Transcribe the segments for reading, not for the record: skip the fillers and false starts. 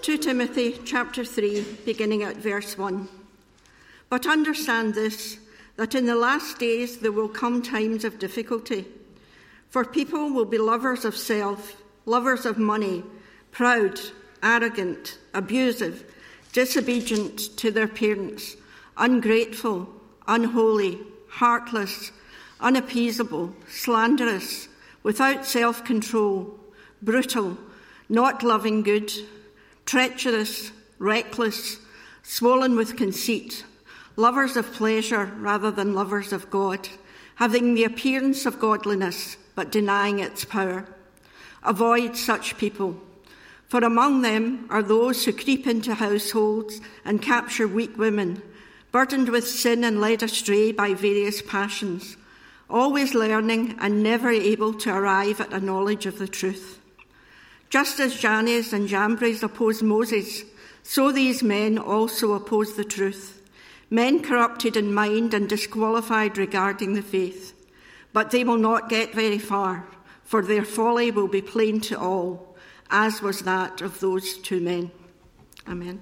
2 Timothy chapter 3, beginning at verse 1. But understand this, that in the last days there will come times of difficulty. For people will be lovers of self, lovers of money, proud, arrogant, abusive, disobedient to their parents, ungrateful, unholy, heartless, unappeasable, slanderous, without self-control, brutal, not loving good, treacherous, reckless, swollen with conceit, lovers of pleasure rather than lovers of God, having the appearance of godliness but denying its power. Avoid such people, for among them are those who creep into households and capture weak women, burdened with sin and led astray by various passions, always learning and never able to arrive at a knowledge of the truth. Just as Jannes and Jambres opposed Moses, so these men also oppose the truth, men corrupted in mind and disqualified regarding the faith. But they will not get very far, for their folly will be plain to all, as was that of those two men. Amen.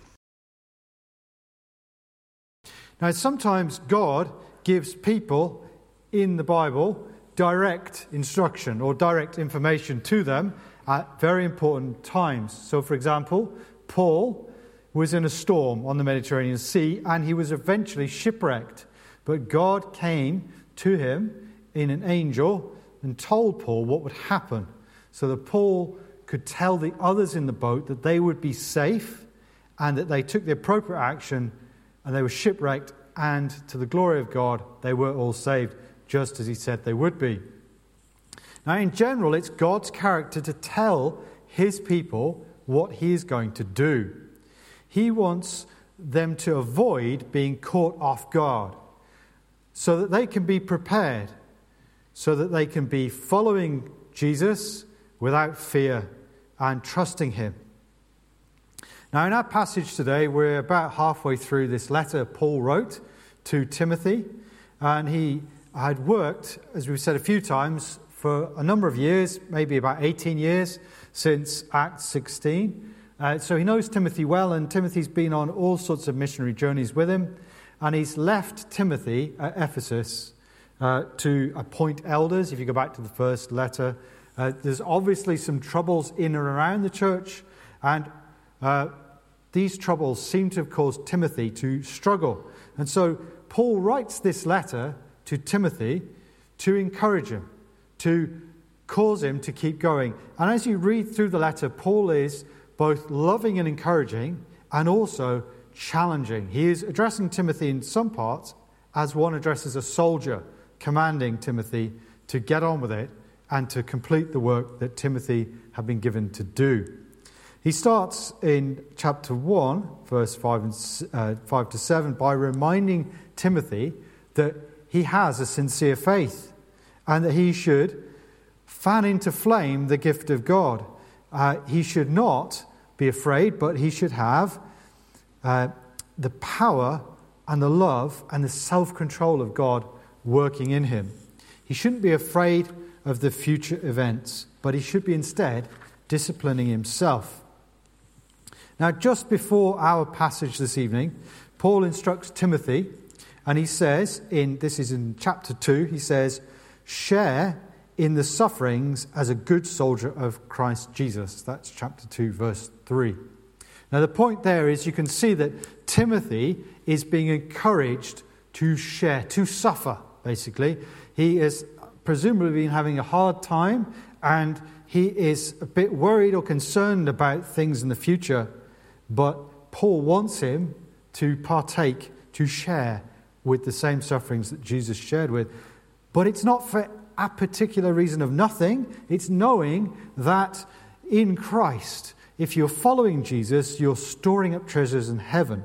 Now, sometimes God gives people in the Bible direct instruction or direct information to them at very important times. So, for example, Paul was in a storm on the Mediterranean Sea and he was eventually shipwrecked. But God came to him in an angel and told Paul what would happen so that Paul could tell the others in the boat that they would be safe and that they took the appropriate action and they were shipwrecked, and to the glory of God they were all saved, just as he said they would be. Now, in general, it's God's character to tell his people what he is going to do. He wants them to avoid being caught off guard so that they can be prepared, so that they can be following Jesus without fear and trusting him. Now, in our passage today, we're about halfway through this letter Paul wrote to Timothy, and he had worked, as we've said a few times, for a number of years, maybe about 18 years since Acts 16. So he knows Timothy well, and Timothy's been on all sorts of missionary journeys with him, and he's left Timothy at Ephesus to appoint elders. If you go back to the first letter, there's obviously some troubles in and around the church, and these troubles seem to have caused Timothy to struggle. And so Paul writes this letter to Timothy to encourage him, to cause him to keep going. And as you read through the letter, Paul is both loving and encouraging and also challenging. He is addressing Timothy in some parts as one addresses a soldier, commanding Timothy to get on with it and to complete the work that Timothy had been given to do. He starts in chapter 1, verse 5 to 7, by reminding Timothy that he has a sincere faith and that he should fan into flame the gift of God. He should not be afraid, but he should have the power and the love and the self-control of God working in him. He shouldn't be afraid of the future events, but he should be instead disciplining himself. Now, just before our passage this evening, Paul instructs Timothy, and he says, this is in chapter 2, he says, share in the sufferings as a good soldier of Christ Jesus. That's chapter 2, verse 3. Now, the point there is you can see that Timothy is being encouraged to share, to suffer, basically. He has presumably been having a hard time, and he is a bit worried or concerned about things in the future, but Paul wants him to partake, to share with the same sufferings that Jesus shared with. But it's not for a particular reason of nothing. It's knowing that in Christ, if you're following Jesus, you're storing up treasures in heaven.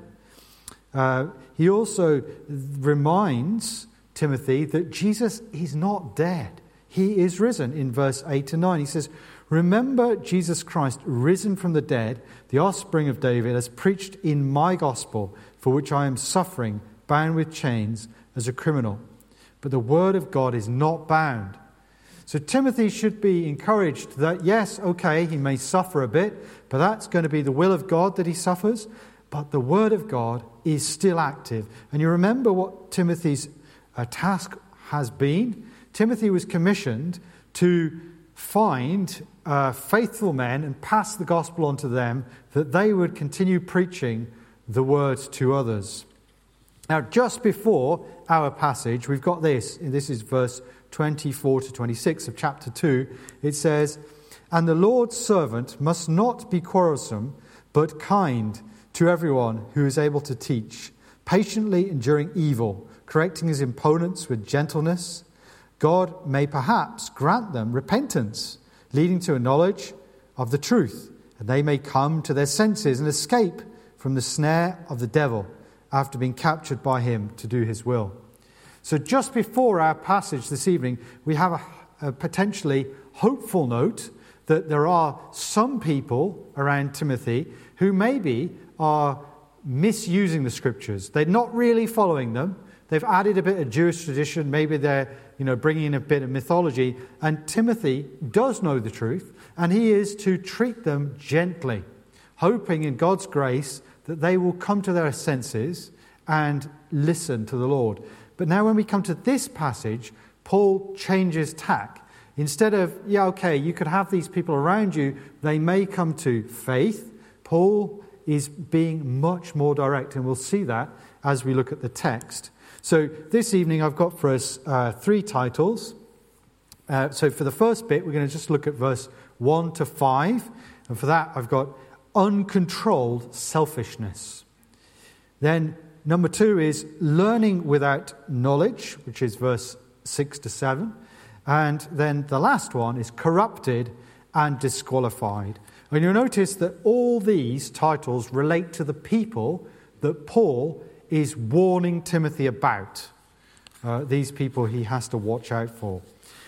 He also reminds Timothy that Jesus is not dead. He is risen in verse 8 to 9. He says, remember Jesus Christ risen from the dead, the offspring of David, as preached in my gospel, for which I am suffering, bound with chains as a criminal. But the word of God is not bound. So Timothy should be encouraged that, yes, okay, he may suffer a bit, but that's going to be the will of God that he suffers. But the word of God is still active. And you remember what Timothy's task has been? Timothy was commissioned to find faithful men and pass the gospel on to them, that they would continue preaching the word to others. Now, just before our passage, we've got this. This is verse 24 to 26 of chapter 2. It says, "And the Lord's servant must not be quarrelsome, but kind to everyone who is able to teach, patiently enduring evil, correcting his opponents with gentleness. God may perhaps grant them repentance, leading to a knowledge of the truth, and they may come to their senses and escape from the snare of the devil after being captured by him to do his will." So just before our passage this evening, we have a potentially hopeful note that there are some people around Timothy who maybe are misusing the scriptures. They're not really following them. They've added a bit of Jewish tradition. Maybe they're bringing in a bit of mythology. And Timothy does know the truth, and he is to treat them gently, hoping in God's grace that they will come to their senses and listen to the Lord. But now when we come to this passage, Paul changes tack. Instead of, you could have these people around you, they may come to faith, Paul is being much more direct, and we'll see that as we look at the text. So this evening I've got for us 3 titles. So for the first bit, we're going to just look at verse 1 to 5. And for that, I've got uncontrolled selfishness. Then number 2 is learning without knowledge, which is verse 6 to 7. And then the last one is corrupted and disqualified. And you'll notice that all these titles relate to the people that Paul is warning Timothy about. These people he has to watch out for.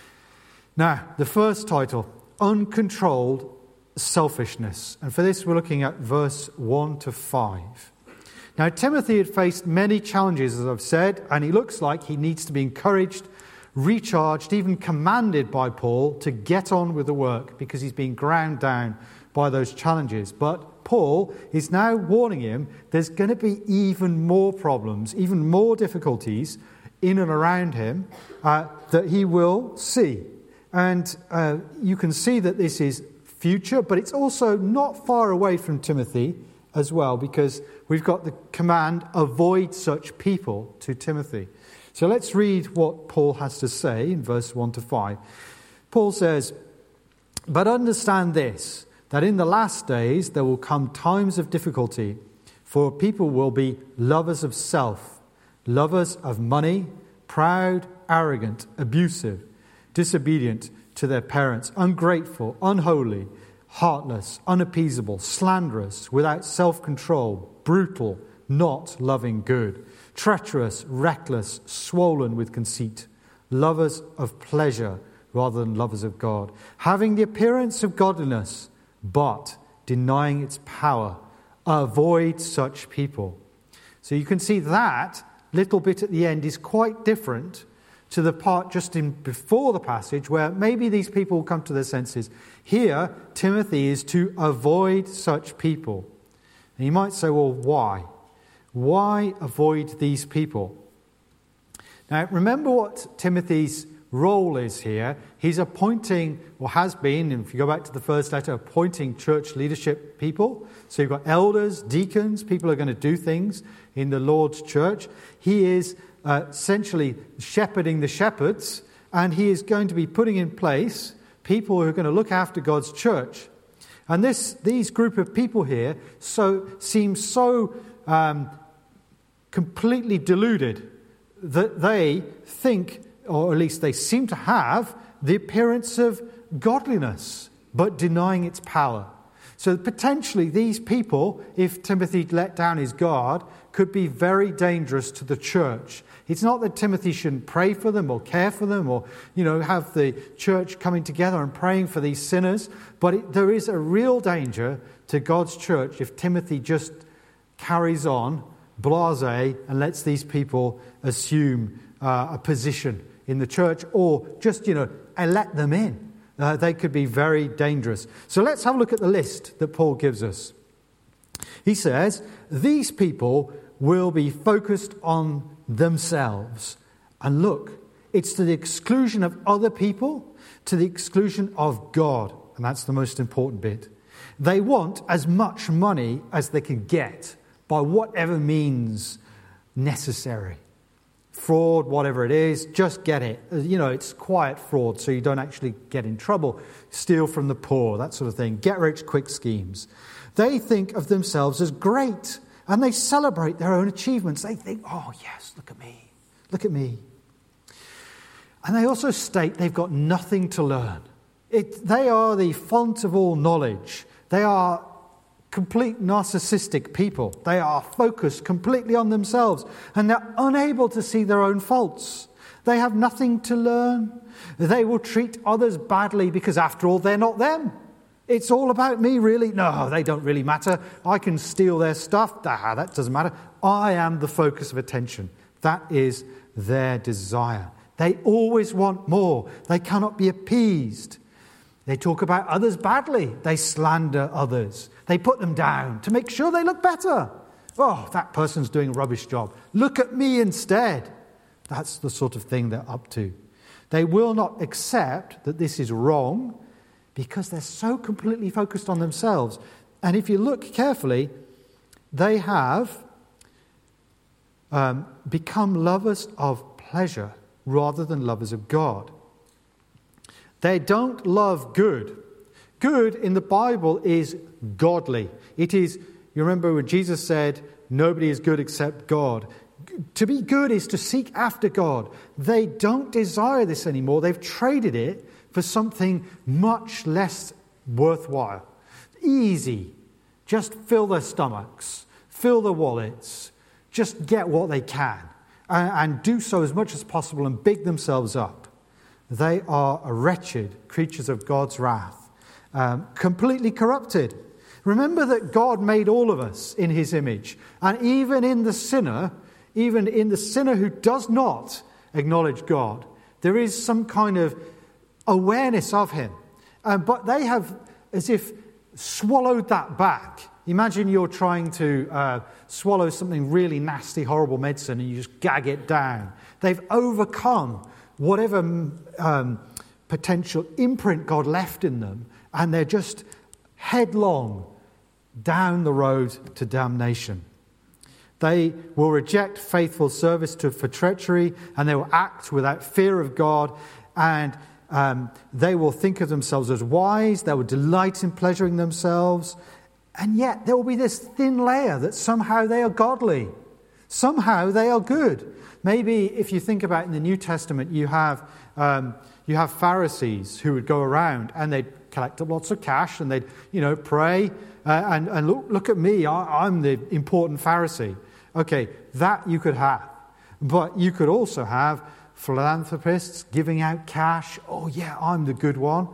Now, the first title, uncontrolled selfishness. And for this, we're looking at verse 1 to 5. Now, Timothy had faced many challenges, as I've said, and he looks like he needs to be encouraged, recharged, even commanded by Paul to get on with the work because he's been ground down by those challenges. But Paul is now warning him there's going to be even more problems, even more difficulties in and around him that he will see. And you can see that this is future, but it's also not far away from Timothy as well, because we've got the command, avoid such people, to Timothy. So let's read what Paul has to say in verse 1 to 5. Paul says, "But understand this, that in the last days there will come times of difficulty, for people will be lovers of self, lovers of money, proud, arrogant, abusive, disobedient to their parents, ungrateful, unholy, heartless, unappeasable, slanderous, without self-control, brutal, not loving good, treacherous, reckless, swollen with conceit, lovers of pleasure rather than lovers of God, having the appearance of godliness, but denying its power. Avoid such people." So you can see that little bit at the end is quite different to the part just in before the passage where maybe these people will come to their senses. Here, Timothy is to avoid such people. And you might say, well, why? Why avoid these people? Now, remember what Timothy's role is here. He's appointing, or has been, if you go back to the first letter, appointing church leadership people. So you've got elders, deacons, people who are going to do things in the Lord's church. He is essentially shepherding the shepherds, and he is going to be putting in place people who are going to look after God's church. And these group of people here seem so completely deluded that they think, or at least they seem to have, the appearance of godliness, but denying its power. So potentially these people, if Timothy let down his guard, could be very dangerous to the church. It's not that Timothy shouldn't pray for them or care for them or, have the church coming together and praying for these sinners, but there is a real danger to God's church if Timothy just carries on blasé and lets these people assume a position in the church, or just, let them in. They could be very dangerous. So let's have a look at the list that Paul gives us. He says, these people will be focused on themselves. And look, it's to the exclusion of other people, to the exclusion of God. And that's the most important bit. They want as much money as they can get by whatever means necessary. Fraud, whatever it is, just get it. It's quiet fraud, so you don't actually get in trouble. Steal from the poor, that sort of thing. Get-rich-quick schemes. They think of themselves as great, and they celebrate their own achievements. They think, oh, yes, look at me. Look at me. And they also state they've got nothing to learn. They are the font of all knowledge. They are complete narcissistic people. They are focused completely on themselves, and they're unable to see their own faults. They have nothing to learn. They will treat others badly because, after all, they're not them. It's all about me, really. No, they don't really matter. I can steal their stuff. That doesn't matter. I am the focus of attention. That is their desire. They always want more. They cannot be appeased. They talk about others badly. They slander others. They put them down to make sure they look better. Oh, that person's doing a rubbish job. Look at me instead. That's the sort of thing they're up to. They will not accept that this is wrong because they're so completely focused on themselves. And if you look carefully, they have become lovers of pleasure rather than lovers of God. They don't love good. Good in the Bible is godly. It is, you remember when Jesus said, nobody is good except God. To be good is to seek after God. They don't desire this anymore. They've traded it for something much less worthwhile. Easy. Just fill their stomachs, fill their wallets, just get what they can, and do so as much as possible and big themselves up. They are wretched creatures of God's wrath, completely corrupted. Remember that God made all of us in his image, and even in the sinner who does not acknowledge God, there is some kind of awareness of him. But they have, as if, swallowed that back. Imagine you're trying to swallow something really nasty, horrible medicine, and you just gag it down. They've overcome whatever potential imprint God left in them, and they're just headlong down the road to damnation. They will reject faithful service for treachery, and they will act without fear of God, and they will think of themselves as wise. They will delight in pleasuring themselves, and yet there will be this thin layer that somehow they are godly. Somehow they are good. Maybe if you think about in the New Testament, you have Pharisees who would go around and they'd collect up lots of cash and they'd pray and look at me, I'm the important Pharisee. Okay, that you could have, but you could also have philanthropists giving out cash. Oh yeah, I'm the good one,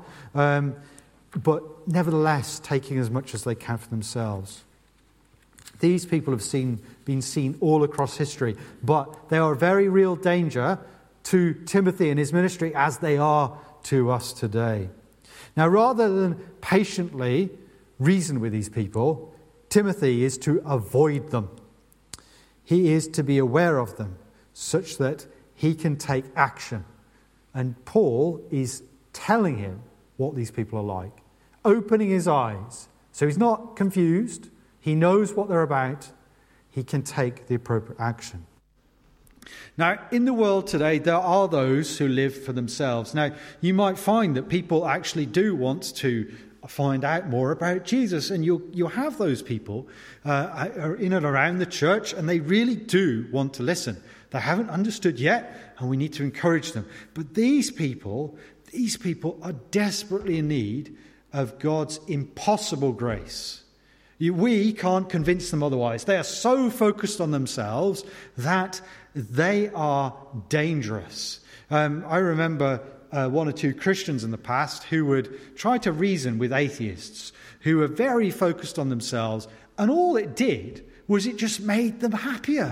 but nevertheless taking as much as they can for themselves. These people have been seen all across history, but they are a very real danger to Timothy and his ministry as they are to us today. Now, rather than patiently reason with these people, Timothy is to avoid them. He is to be aware of them such that he can take action. And Paul is telling him what these people are like, opening his eyes. So he's not confused. He knows what they're about. He can take the appropriate action. Now, in the world today, there are those who live for themselves. Now, you might find that people actually do want to find out more about Jesus, and you'll have those people are in and around the church, and they really do want to listen. They haven't understood yet, and we need to encourage them. But these people are desperately in need of God's impossible grace. We can't convince them otherwise. They are so focused on themselves that they are dangerous. I remember one or two Christians in the past who would try to reason with atheists who were very focused on themselves, and all it did was it just made them happier.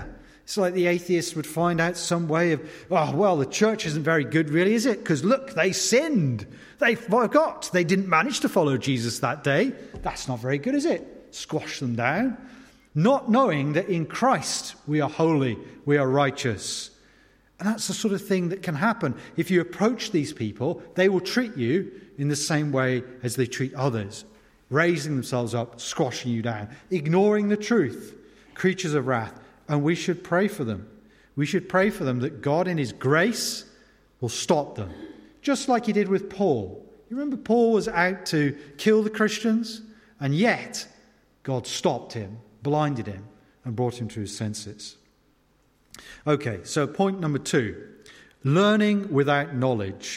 It's like the atheists would find out some way of, oh, well, the church isn't very good really, is it? Because look, they sinned. They forgot. They didn't manage to follow Jesus that day. That's not very good, is it? Squash them down. Not knowing that in Christ we are holy, we are righteous. And that's the sort of thing that can happen. If you approach these people, they will treat you in the same way as they treat others. Raising themselves up, squashing you down, ignoring the truth, creatures of wrath. And we should pray for them. We should pray for them that God in his grace will stop them. Just like he did with Paul. You remember Paul was out to kill the Christians? And yet God stopped him, blinded him, and brought him to his senses. Okay, so point number 2. Learning without knowledge.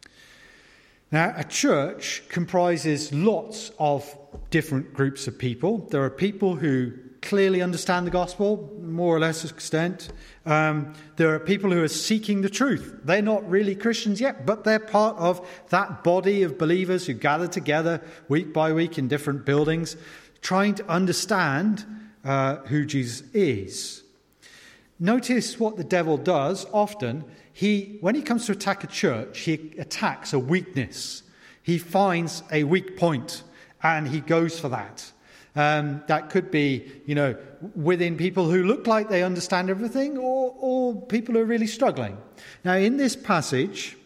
Now, a church comprises lots of different groups of people. There are people who clearly understand the gospel, more or less extent. There are people who are seeking the truth. They're not really Christians yet, but they're part of that body of believers who gather together week by week in different buildings, trying to understand who Jesus is. Notice what the devil does often. When he comes to attack a church, he attacks a weakness. He finds a weak point, and he goes for that. That could be, within people who look like they understand everything, or people who are really struggling. Now, in this passage,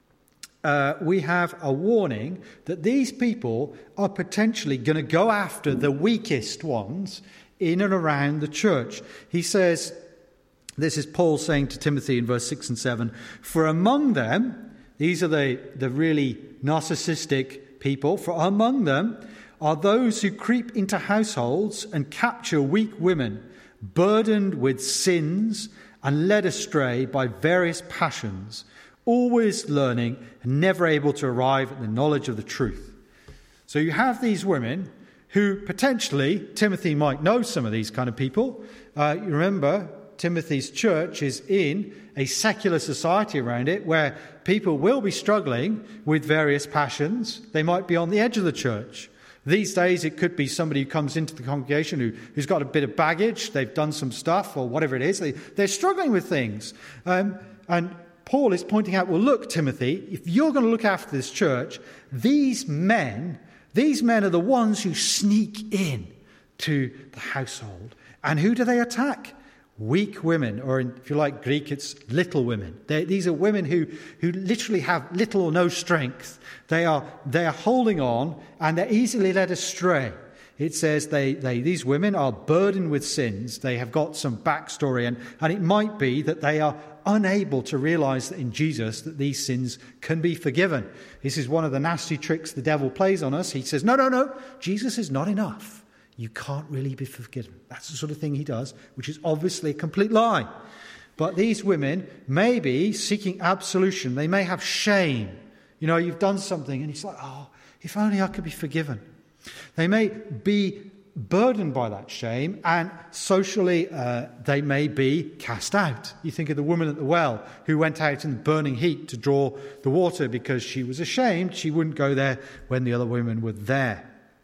we have a warning that these people are potentially going to go after the weakest ones in and around the church. He says, this is Paul saying to Timothy in verse 6 and 7, for among them, these are the really narcissistic people, for among them are those who creep into households and capture weak women, burdened with sins and led astray by various passions, always learning and never able to arrive at the knowledge of the truth. So you have these women who potentially, Timothy might know some of these kind of people. You remember, Timothy's church is in a secular society around it where people will be struggling with various passions. They might be on the edge of the church. These days, it could be somebody who comes into the congregation who's got a bit of baggage. They've done some stuff or whatever it is. They're struggling with things. And Paul is pointing out, well, look, Timothy, if you're going to look after this church, these men are the ones who sneak in to the household. And who do they attack? Weak women, or if you like Greek, it's little women. These are women who literally have little or no strength. They are holding on, and they're easily led astray. It says these women are burdened with sins. They have got some backstory, and it might be that they are unable to realize that in Jesus that these sins can be forgiven. This is one of the nasty tricks the devil plays on us. He says, no, Jesus is not enough. You can't really be forgiven. That's the sort of thing he does, which is obviously a complete lie. But these women may be seeking absolution. They may have shame. You've done something, and it's like, oh, if only I could be forgiven. They may be burdened by that shame, and socially they may be cast out. You think of the woman at the well who went out in the burning heat to draw the water because she was ashamed. She wouldn't go there when the other women were there.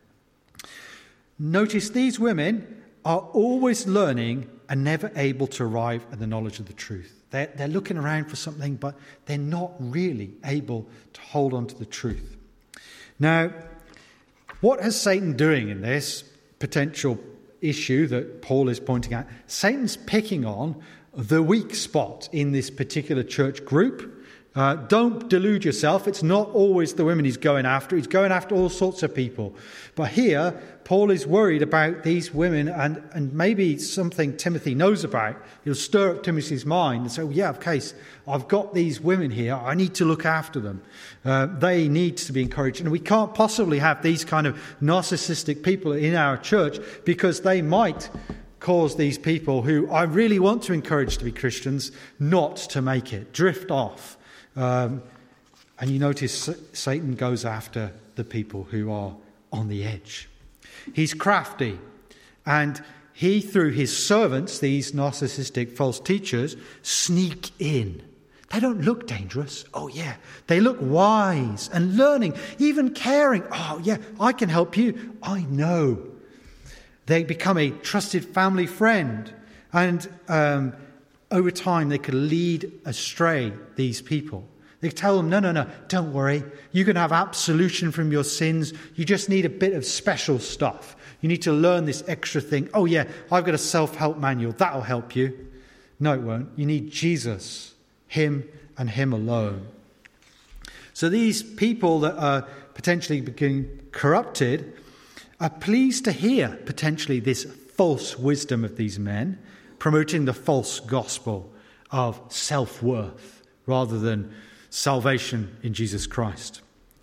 Notice these women are always learning and never able to arrive at the knowledge of the truth. They're looking around for something, but they're not really able to hold on to the truth. Now, what is Satan doing in this potential issue that Paul is pointing out? Satan's picking on the weak spot in this particular church group. Don't delude yourself. It's not always the women he's going after. He's going after all sorts of people. But here, Paul is worried about these women and maybe something Timothy knows about. He'll stir up Timothy's mind and say, well, yeah, okay, I've got these women here. I need to look after them. They need to be encouraged. And we can't possibly have these kind of narcissistic people in our church because they might cause these people who I really want to encourage to be Christians not to make it, drift off. And you notice Satan goes after the people who are on the edge. He's crafty, and he, through his servants, these narcissistic false teachers, sneak in. They don't look dangerous. Oh, yeah. They look wise and learning, even caring. Oh, yeah, I can help you. I know. They become a trusted family friend. And over time, they could lead astray these people. They could tell them, no, don't worry. You can have absolution from your sins. You just need a bit of special stuff. You need to learn this extra thing. Oh yeah, I've got a self-help manual. That'll help you. No, it won't. You need Jesus, him and him alone. So these people that are potentially becoming corrupted are pleased to hear potentially this false wisdom of these men, promoting the false gospel of self-worth rather than salvation in Jesus Christ.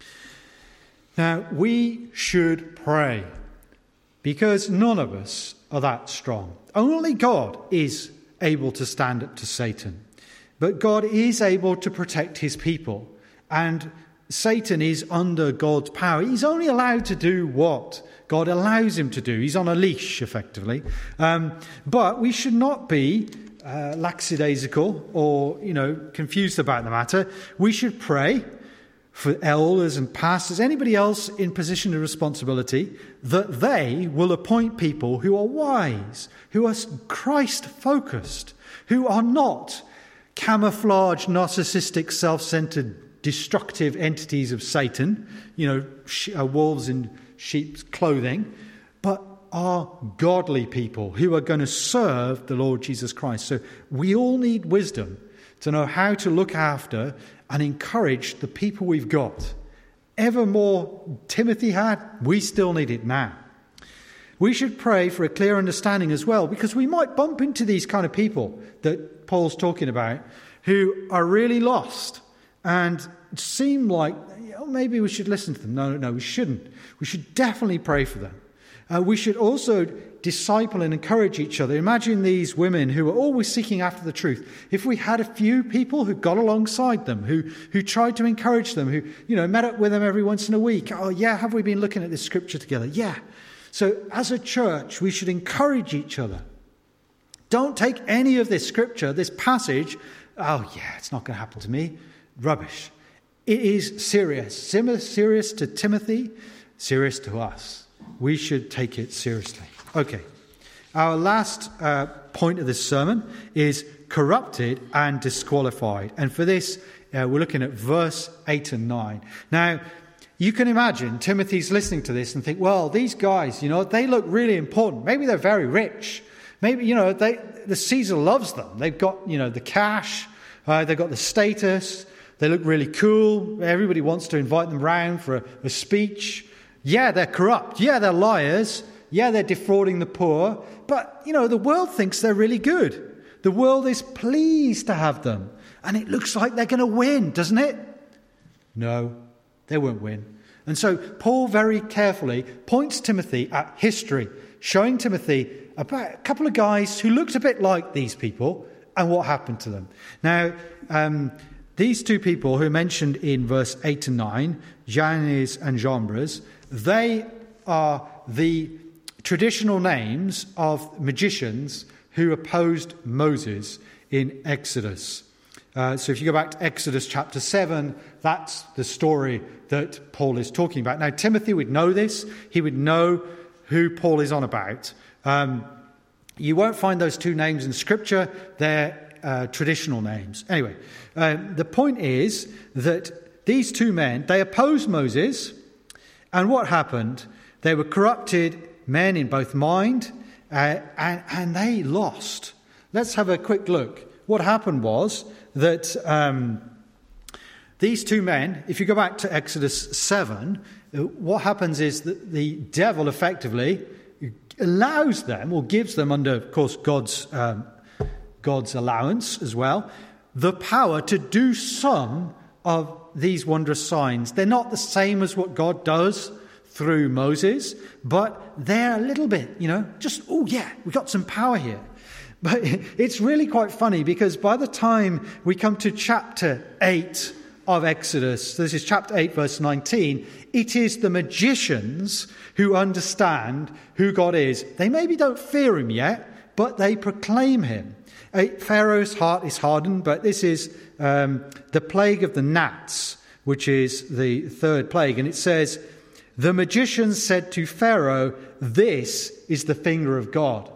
Now, we should pray because none of us are that strong. Only God is able to stand up to Satan. But God is able to protect his people. And Satan is under God's power. He's only allowed to do what God allows him to do. He's on a leash, effectively. But we should not be lackadaisical or, confused about the matter. We should pray for elders and pastors, anybody else in position of responsibility, that they will appoint people who are wise, who are Christ-focused, who are not camouflaged, narcissistic, self-centered, destructive entities of Satan, wolves in sheep's clothing, but are godly people who are going to serve the Lord Jesus Christ. So we all need wisdom to know how to look after and encourage the people we've got. Ever more Timothy had, we still need it now. We should pray for a clear understanding as well, because we might bump into these kind of people that Paul's talking about who are really lost and seem like maybe we should listen to them. No, we shouldn't. We should definitely pray for them. We should also disciple and encourage each other. Imagine these women who are always seeking after the truth. If we had a few people who got alongside them, who tried to encourage them, who met up with them every once in a week. Oh yeah, have we been looking at this scripture together? Yeah. So as a church, we should encourage each other. Don't take any of this scripture, this passage, oh yeah, it's not going to happen to me. Rubbish. It is serious. Serious to Timothy, serious to us. We should take it seriously. Okay. Our last point of this sermon is corrupted and disqualified. And for this, we're looking at verse 8 and 9. Now, you can imagine Timothy's listening to this and think, well, these guys, they look really important. Maybe they're very rich. Maybe, the Caesar loves them. They've got, the cash. They've got the status. They look really cool. Everybody wants to invite them round for a speech. Yeah, they're corrupt. Yeah, they're liars. Yeah, they're defrauding the poor. But, the world thinks they're really good. The world is pleased to have them. And it looks like they're going to win, doesn't it? No, they won't win. And so Paul very carefully points Timothy at history, showing Timothy about a couple of guys who looked a bit like these people and what happened to them. Now, these two people who are mentioned in verse 8 and 9, Jannes and Jambres, they are the traditional names of magicians who opposed Moses in Exodus. So if you go back to Exodus chapter 7, that's the story that Paul is talking about. Now, Timothy would know this. He would know who Paul is on about. You won't find those two names in Scripture. They're traditional names. Anyway, the point is that these two men, they opposed Moses. And what happened? They were corrupted men in both mind and they lost. Let's have a quick look. What happened was that these two men, if you go back to Exodus 7, what happens is that the devil effectively allows them, or gives them under, of course, God's allowance as well, the power to do some of these wondrous signs. They're not the same as what God does through Moses, but they're a little bit, we got some power here. But it's really quite funny because by the time we come to chapter 8 of Exodus, this is chapter 8, verse 19, it is the magicians who understand who God is. They maybe don't fear him yet, but they proclaim him. Pharaoh's heart is hardened, but this is the plague of the gnats, which is the third plague. And it says, the magicians said to Pharaoh, this is the finger of God.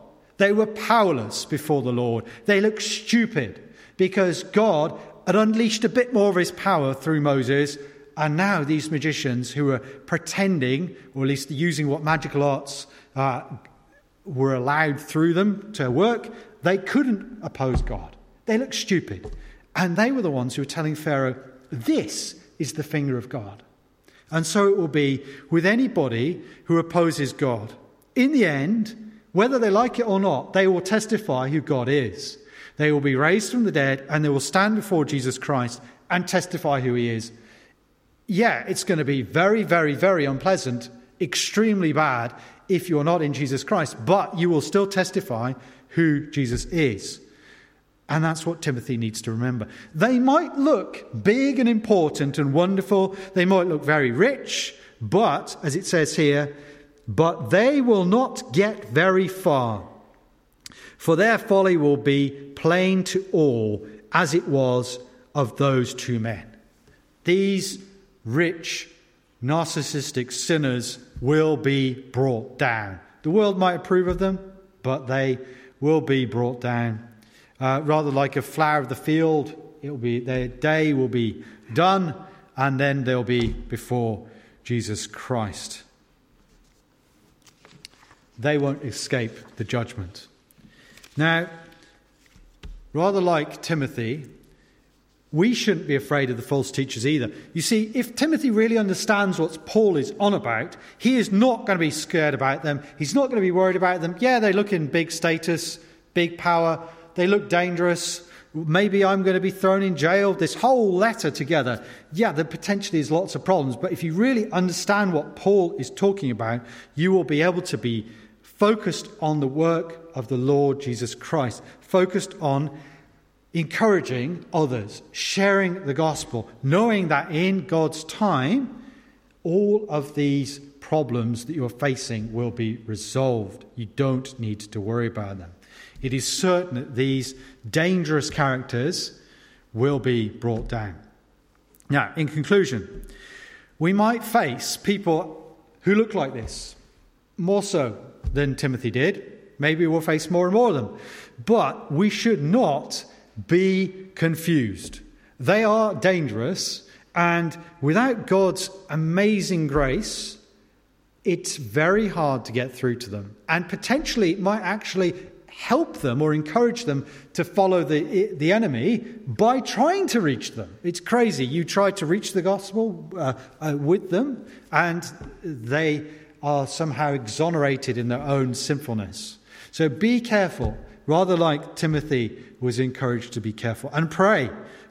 They were powerless before the Lord. They looked stupid because God had unleashed a bit more of his power through Moses. And now these magicians who were pretending, or at least using what magical arts were allowed through them to work, they couldn't oppose God. They looked stupid. And they were the ones who were telling Pharaoh, this is the finger of God. And so it will be with anybody who opposes God. In the end, whether they like it or not, they will testify who God is. They will be raised from the dead and they will stand before Jesus Christ and testify who he is. Yeah, it's going to be very, very, very unpleasant, extremely bad if you're not in Jesus Christ, but you will still testify who Jesus is. And that's what Timothy needs to remember. They might look big and important and wonderful. They might look very rich, but, as it says here, but they will not get very far. For their folly will be plain to all, as it was of those two men. These rich, narcissistic sinners will be brought down. The world might approve of them, but they will be brought down. Rather like a flower of the field, their day will be done, and then they'll be before Jesus Christ. They won't escape the judgment. Now, rather like Timothy, we shouldn't be afraid of the false teachers either. You see, if Timothy really understands what Paul is on about, he is not going to be scared about them. He's not going to be worried about them. Yeah, they look in big status, big power. They look dangerous. Maybe I'm going to be thrown in jail. This whole letter together, yeah, there potentially is lots of problems. But if you really understand what Paul is talking about, you will be able to be focused on the work of the Lord Jesus Christ, focused on encouraging others, sharing the gospel, knowing that in God's time, all of these problems that you're facing will be resolved. You don't need to worry about them. It is certain that these dangerous characters will be brought down. Now, in conclusion, we might face people who look like this, more so than Timothy did. Maybe we'll face more and more of them. But we should not be confused. They are dangerous, and without God's amazing grace, it's very hard to get through to them. And potentially it might actually help them or encourage them to follow the enemy by trying to reach them. It's crazy. You try to reach the gospel with them, and they are somehow exonerated in their own sinfulness. So be careful, rather like Timothy was encouraged to be careful. And pray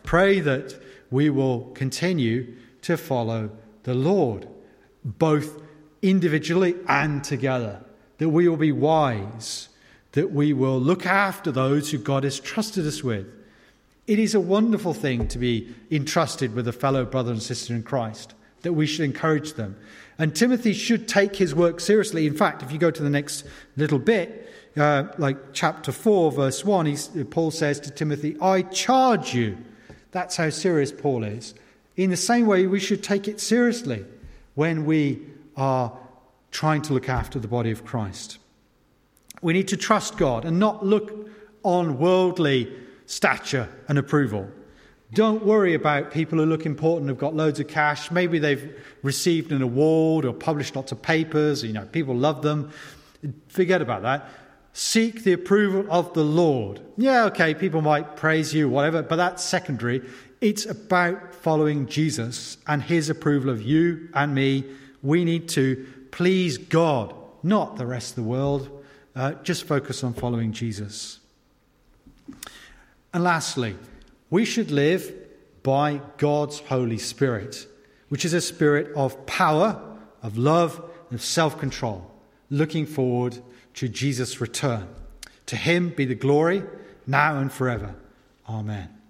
that we will continue to follow the Lord, both individually and together, that we will be wise, that we will look after those who God has trusted us with. It is a wonderful thing to be entrusted with a fellow brother and sister in Christ, that we should encourage them. And Timothy should take his work seriously. In fact, if you go to the next little bit, like chapter 4, verse 1, Paul says to Timothy, I charge you. That's how serious Paul is. In the same way, we should take it seriously when we are trying to look after the body of Christ. We need to trust God and not look on worldly stature and approval. Don't worry about people who look important, have got loads of cash. Maybe they've received an award or published lots of papers. People love them. Forget about that. Seek the approval of the Lord. Yeah, okay, people might praise you, whatever, but that's secondary. It's about following Jesus and his approval of you and me. We need to please God, not the rest of the world. Just focus on following Jesus. And lastly, we should live by God's Holy Spirit, which is a spirit of power, of love, and of self-control, looking forward to Jesus' return. To him be the glory, now and forever. Amen.